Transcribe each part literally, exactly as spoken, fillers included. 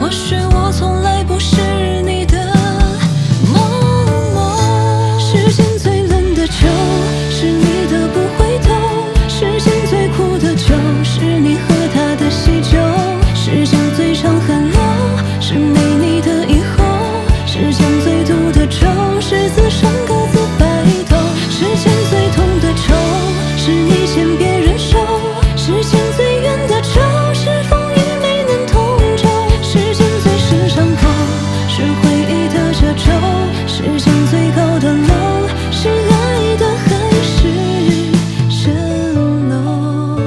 或许我从来不是你的梦梦。世间最冷的酒，是你的不回头；世间最苦的酒，是你和他的喜酒；世间最长寒流，是没你的以后；世间最毒的咒，是自伤各自白头；世间最痛的愁，是你欠别人受；世间最远的愁，是风雨没能同舟；世间最深伤口，是回忆的褶皱；世间最高的楼，是爱的海市蜃楼。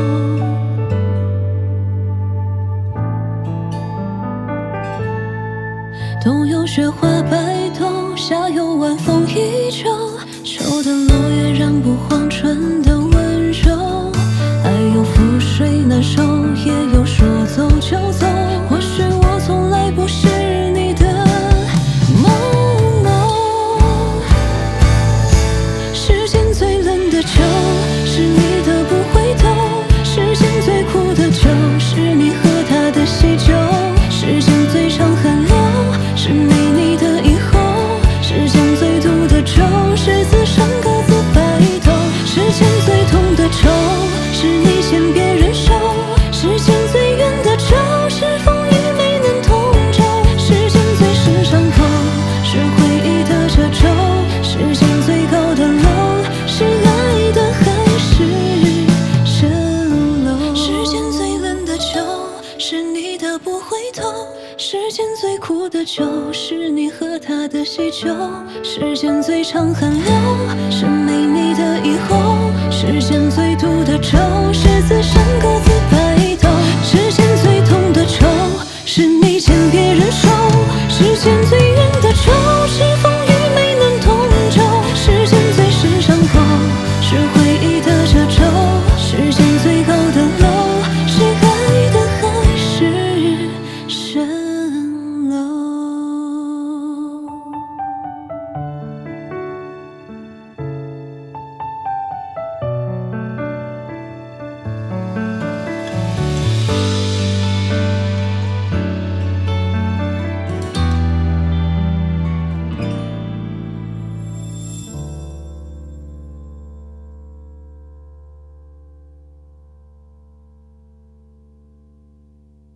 冬有雪花白头，夏有晚风依旧，秋的落叶染不黄春的温柔。爱有覆水难收，也有说走就走。或许我从来不是你的梦梦。世间最冷的酒，是你的不回头；世间最苦的酒，是你和他的喜酒；世间最长寒流，是没你的以后；世间最毒的咒，是自伤各自白头；世间最痛的愁，是你欠别人受；世间最远的咒，是风雨没能同舟；世间最深伤口，是回忆的褶皱；世间最高的楼，是爱的海市蜃楼。世间最冷的酒，是你的不回头；世间最苦的酒，是你和他的喜酒；世间最长寒流，是没你的以后；世间最毒的咒，是自伤各自白头；世间最痛的愁，是你欠别